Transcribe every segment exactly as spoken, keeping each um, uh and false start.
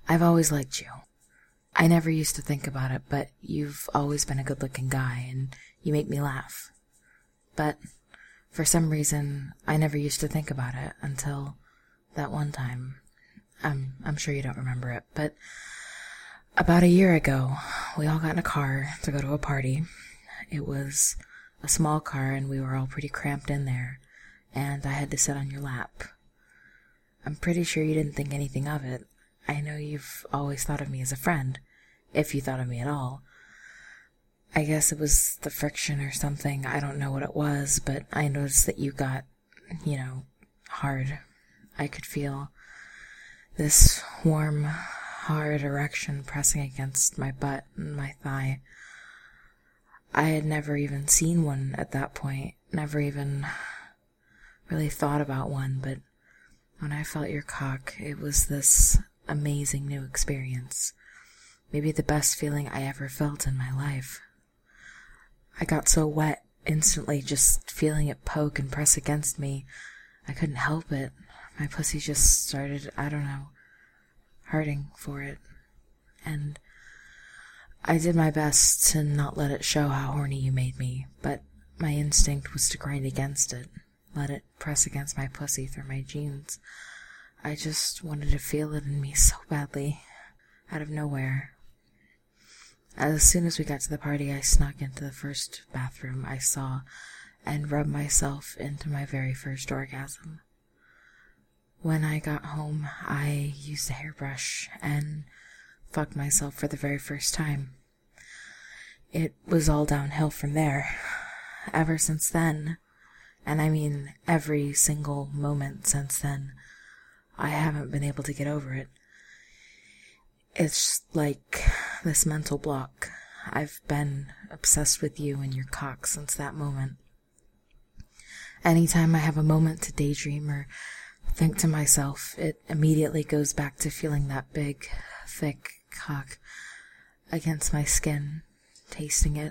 I've always liked you. I never used to think about it, but you've always been a good-looking guy, and you make me laugh. But for some reason, I never used to think about it until that one time. I'm, I'm sure you don't remember it, but about a year ago, we all got in a car to go to a party. It was a small car, and we were all pretty cramped in there, and I had to sit on your lap. I'm pretty sure you didn't think anything of it. I know you've always thought of me as a friend, if you thought of me at all. I guess it was the friction or something. I don't know what it was, but I noticed that you got, you know, hard. I could feel this warm, hard erection pressing against my butt and my thigh. I had never even seen one at that point, never even really thought about one, but when I felt your cock, it was this amazing new experience. Maybe the best feeling I ever felt in my life. I got so wet instantly just feeling it poke and press against me. I couldn't help it. My pussy just started, I don't know, hurting for it. And I did my best to not let it show how horny you made me, but my instinct was to grind against it, let it press against my pussy through my jeans. I just wanted to feel it in me so badly, out of nowhere. As soon as we got to the party, I snuck into the first bathroom I saw and rubbed myself into my very first orgasm. When I got home, I used a hairbrush and fucked myself for the very first time. It was all downhill from there. Ever since then, and I mean every single moment since then, I haven't been able to get over it. It's like this mental block. I've been obsessed with you and your cock since that moment. Anytime I have a moment to daydream or think to myself, it immediately goes back to feeling that big, thick cock against my skin, tasting it,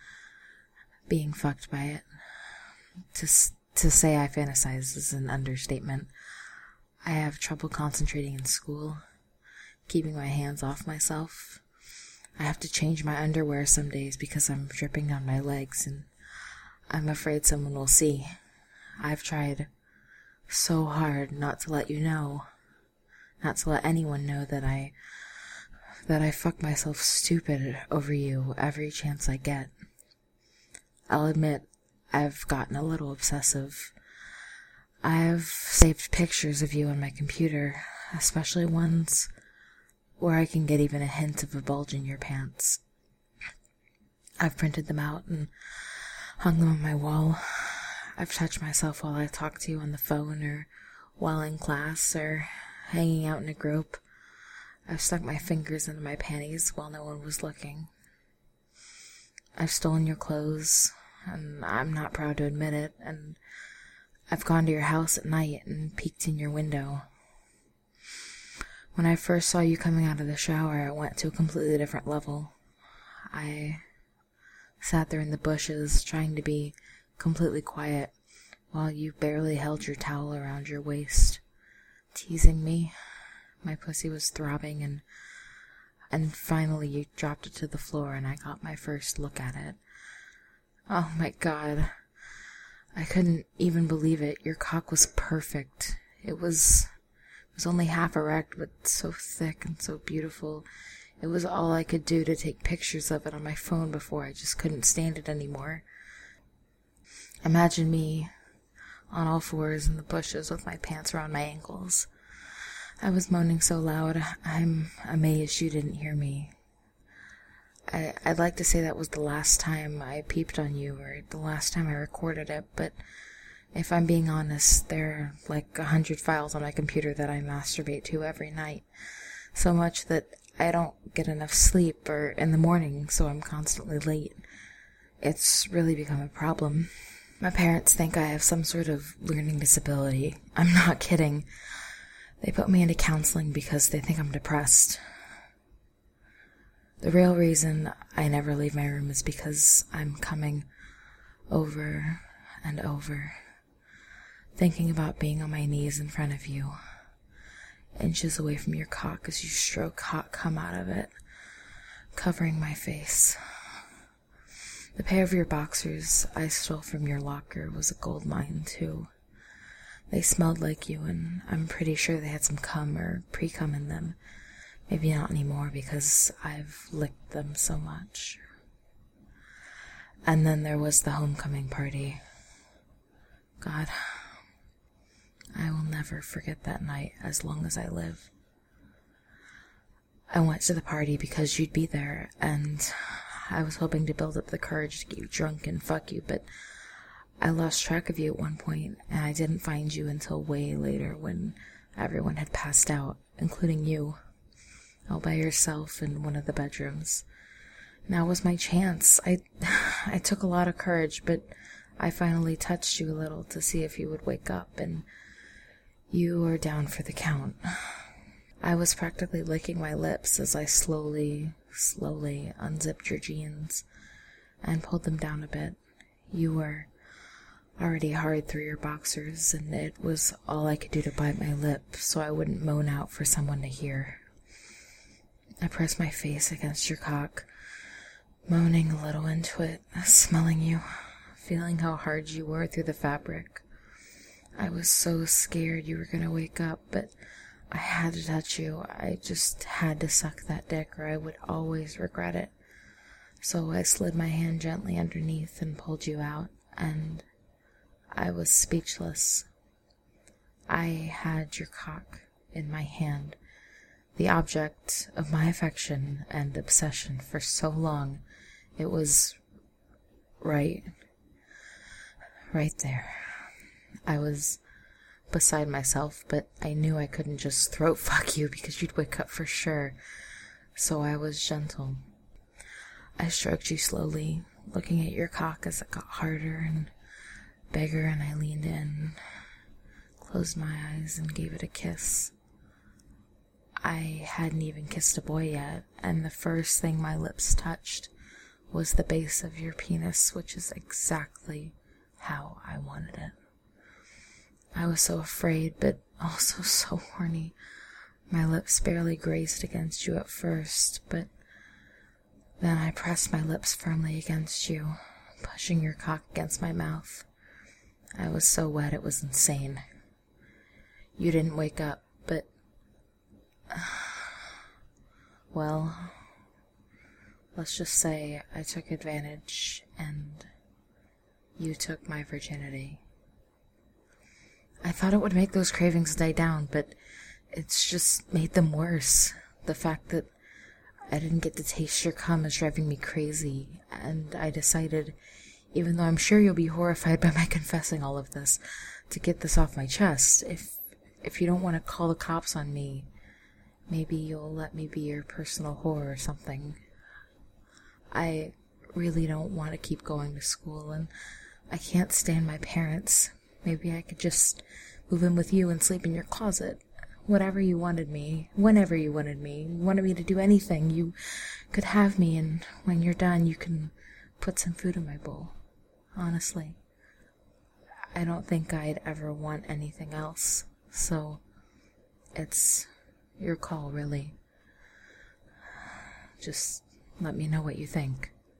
being fucked by it. To, to say I fantasize is an understatement. I have trouble concentrating in school, keeping my hands off myself. I have to change my underwear some days because I'm dripping on my legs and I'm afraid someone will see. I've tried so hard not to let you know, not to let anyone know that I, that I fuck myself stupid over you every chance I get. I'll admit, I've gotten a little obsessive. I've saved pictures of you on my computer, especially ones where I can get even a hint of a bulge in your pants. I've printed them out and hung them on my wall. I've touched myself while I talk to you on the phone or while in class or hanging out in a group. I've stuck my fingers into my panties while no one was looking. I've stolen your clothes, and I'm not proud to admit it, and I've gone to your house at night and peeked in your window. When I first saw you coming out of the shower, I went to a completely different level. I sat there in the bushes, trying to be completely quiet, while you barely held your towel around your waist, teasing me. My pussy was throbbing, and and finally you dropped it to the floor, and I got my first look at it. Oh my God. I couldn't even believe it. Your cock was perfect. It was... It was only half erect, but so thick and so beautiful. It was all I could do to take pictures of it on my phone before I just couldn't stand it anymore. Imagine me on all fours in the bushes with my pants around my ankles. I was moaning so loud, I'm amazed you didn't hear me. I, I'd like to say that was the last time I peeped on you, or the last time I recorded it, but if I'm being honest, there are like a hundred files on my computer that I masturbate to every night. So much that I don't get enough sleep or in the morning, so I'm constantly late. It's really become a problem. My parents think I have some sort of learning disability. I'm not kidding. They put me into counseling because they think I'm depressed. The real reason I never leave my room is because I'm coming over and over, thinking about being on my knees in front of you. inches away from your cock as you stroke hot cum out of it, covering my face. The pair of your boxers I stole from your locker was a gold mine, too. They smelled like you, and I'm pretty sure they had some cum or pre-cum in them. Maybe not anymore because I've licked them so much. And then there was the homecoming party. God, I will never forget that night as long as I live. I went to the party because you'd be there, and I was hoping to build up the courage to get you drunk and fuck you, but I lost track of you at one point, and I didn't find you until way later when everyone had passed out, including you, all by yourself in one of the bedrooms. Now was my chance. I, I took a lot of courage, but I finally touched you a little to see if you would wake up, and you were down for the count. I was practically licking my lips as I slowly, slowly unzipped your jeans and pulled them down a bit. You were already hard through your boxers, and it was all I could do to bite my lip so I wouldn't moan out for someone to hear. I pressed my face against your cock, moaning a little into it, smelling you, feeling how hard you were through the fabric. I was so scared you were gonna wake up, but I had to touch you. I just had to suck that dick or I would always regret it. So I slid my hand gently underneath and pulled you out, and I was speechless. I had your cock in my hand, the object of my affection and obsession for so long. It was right, right there. I was beside myself, but I knew I couldn't just throat fuck you because you'd wake up for sure. So I was gentle. I stroked you slowly, looking at your cock as it got harder and bigger, and I leaned in, closed my eyes, and gave it a kiss. I hadn't even kissed a boy yet, and the first thing my lips touched was the base of your penis, which is exactly how I wanted it. I was so afraid, but also so horny. My lips barely grazed against you at first, but then I pressed my lips firmly against you, pushing your cock against my mouth. I was so wet it was insane. You didn't wake up, but... well, let's just say I took advantage, and you took my virginity. I thought it would make those cravings die down, but it's just made them worse. The fact that I didn't get to taste your cum is driving me crazy, and I decided, even though I'm sure you'll be horrified by my confessing all of this, to get this off my chest. If if you don't want to call the cops on me, maybe you'll let me be your personal whore or something. I really don't want to keep going to school, and I can't stand my parents. Maybe I could just move in with you and sleep in your closet. Whatever you wanted me, whenever you wanted me, you wanted me to do anything, you could have me, and when you're done, you can put some food in my bowl. Honestly, I don't think I'd ever want anything else, so it's your call, really. Just let me know what you think.